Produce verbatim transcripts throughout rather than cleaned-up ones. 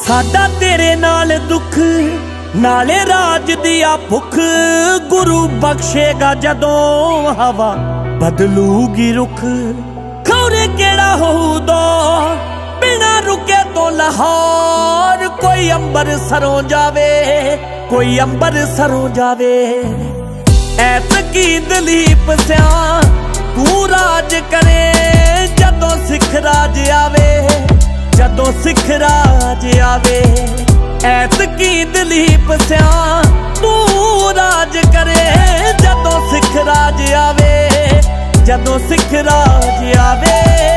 साडा तेरे नाल दुख नाले राज दिया भुख, गुरु बख्शेगा जदों हवा बदलूगी रुख। खौरे केड़ा होऊ दो बिना रुके तो लाहौर, कोई अंबर सरों जावे कोई अंबर सरों जावे। ऐतकी दलीप स्या तू राज करे जदों सिख राज आवे, जदों सिख राज आवे। ऐतकी दलीप स्या तू राज करे जदों सिख राज आवे, जदों सिख राज आवे।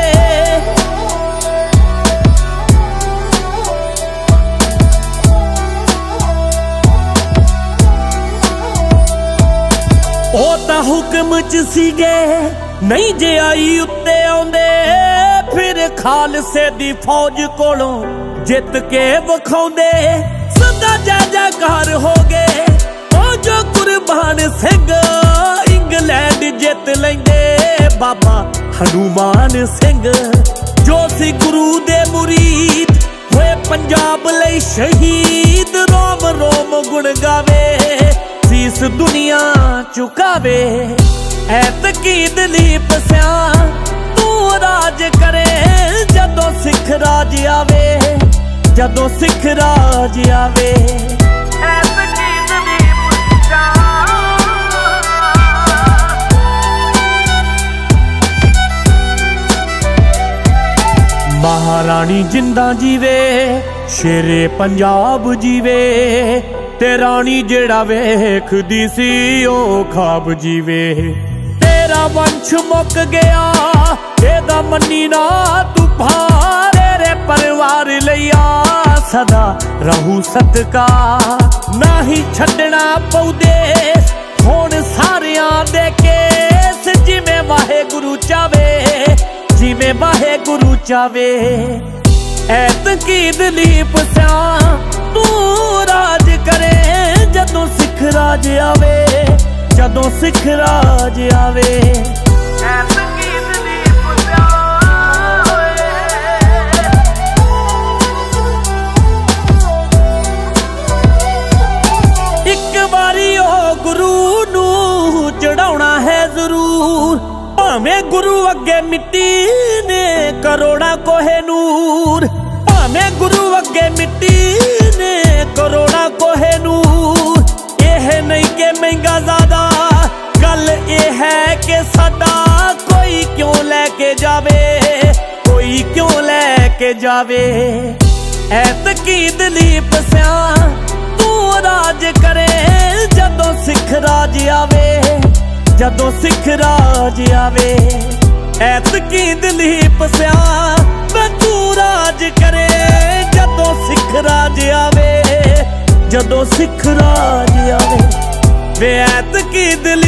ओ तां हुक्म च सीगे नहीं जे आई उत्ते आउंदे, फिर खालसे दी फौज कोलों जित के वखाउंदे। सदा जा जाकार हो गए ओ जो कुर्बान सिंह, इंग्लैंड जित लेंदे बाबा हनुमान सिंह। जो सी गुरु दे मुरीद होए पंजाब लई शहीद, रोम रोम गुण गावे सीस दुनिया चुकावे। ऐतकी दलीप स्या तू राज करे जदों सिख राज आवे, जदों सिख राज आवे। ऐतकी दलीप स्या महारानी जिंदा जीवे शेरे पंजाब जीवे, ते रानी जेड़ा वेखदी सी ओ खाब जीवे। तेरा वंश मुक गया एदा मन्नी ना तूफान, तेरे परिवार लिया सदा रहू सदका। ना ही छड्डना पऊ देश हुण सारियां दे केस, जिवें वाहेगुरु चावे जिवें वाहेगुरु चावे। ऐतकी दलीप स्या तू राज करे जदों सिख राज आवे, जदों सिख राज आवे। ऐतकी दलीप स्या इक बारी ओ गुरु नू चढ़ाउणा है जरूर, भावें गुरु अगे मिट्टी ने करोड़ा कोहे नूर। भावें गुरु अगे मिट्टी ने करोड़ा कोहे नूर। यह नहीं के महंगा ज्यादा गल ये है कि साडा कोई क्यों लेके जावे, कोई क्यों लेके जावे। ऐतकी दलीप स्या तू राज करे जदों सिख राज आवे, जदों सिख राज आवे। ऐतकी दलीप स्या तू राज करे जदों सिख राज आवे, जदों सिख राज आवे। वे ऐतकी दलीप